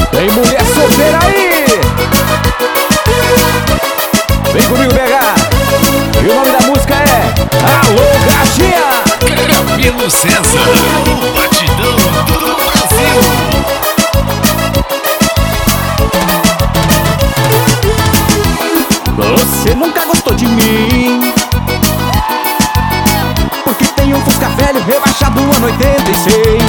Tem mulher solteira aí? Vem comigo, BH. E o nome da música é Alô, Gatinha. Camilo César, o batidão do Brasil. Você nunca gostou de mim, porque tem um Fusca velho rebaixado ano 86.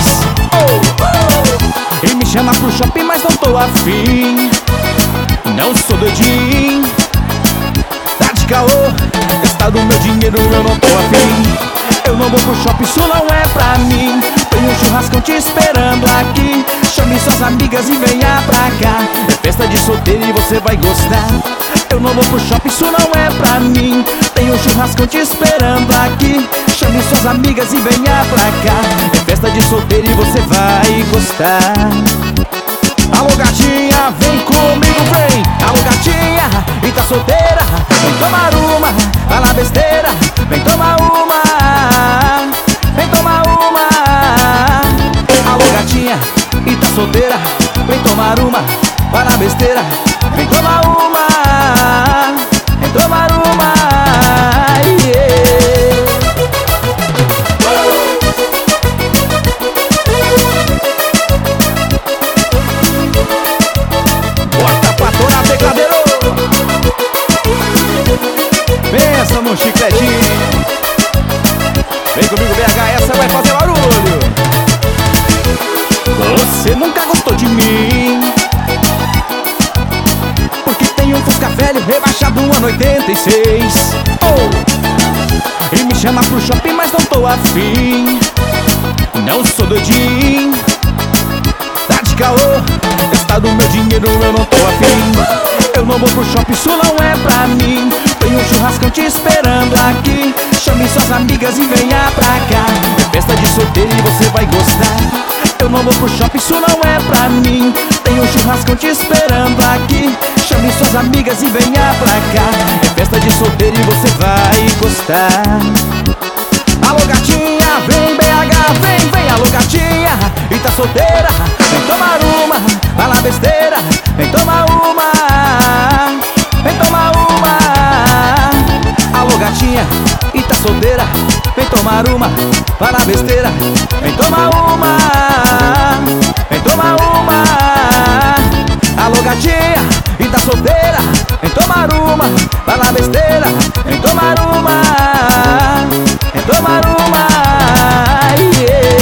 E me chama pro shopping, mas não tô afim. Não sou doidinho, tá de caô, gastado meu dinheiro, eu não tô afim. Eu não vou pro shopping, isso não é pra mim. Tem um churrascão te esperando aqui. Chame suas amigas e venha pra cá. É festa de solteiro e você vai gostar. Eu não vou pro shopping, isso não é pra mim. Tem um churrascão te esperando aqui. Chame suas amigas e venha pra cá. É festa de solteiro e você vai gostar. Alô, gatinha, vem comigo, vem. Alô, gatinha, e tá solteira? Vem tomar uma, vai lá besteira. Vem tomar uma, vem tomar uma. Alô, gatinha, e tá solteira? Vem tomar uma, vai lá besteira. Vem tomar uma, vem tomar uma, yeah. Bota pra torar, tecladeiro. Pensa no chicletinho. Vem comigo, BH, essa vai fazer barulho. Você nunca gostou de mim, porque tem um Fusca velho rebaixado ano 86. E me chama pro shopping, mas não tô afim. Não sou doidinho, tá de caô, gastado meu dinheiro, eu não tô afim. Eu não vou pro shopping, isso não é pra mim. Tem um churrascão te esperando aqui. Chame suas amigas e venha pra cá. É festa de solteiro e você vai gostar. Eu não vou pro shopping, isso não é pra mim. Tem um churrascão te esperando aqui. Chame suas amigas e venha pra cá. É festa de solteiro e você vai gostar. Alô, gatinha, vem BH, vem, vem. Alô, gatinha, e tá solteira? Vem tomar uma, vai lá besteira. Vem tomar uma, vem tomar uma. Alô, gatinha, e tá solteira? Vem tomar uma, vai lá besteira. Vem tomar uma, vem tomar uma. Alô, gatinha, e tá solteira? Vem tomar uma, vai lá besteira. Vem tomar uma, vem tomar uma, yeah.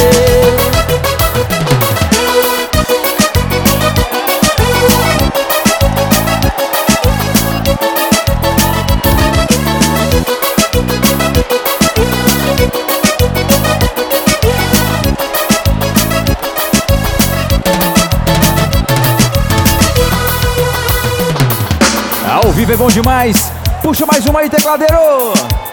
Ao vivo é bom demais. Puxa mais uma aí, tecladeiro.